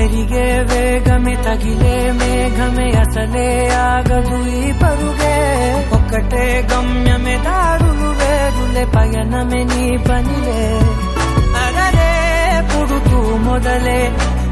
పెరిగే వేగమే తగిలే మేఘమే అసలే ఆగదు ఈ పరుగే ఒక్కటే గమ్యమే దారులు వేరులే పయనమే నీ పనిలే అరరే పుడుతూ మొదలే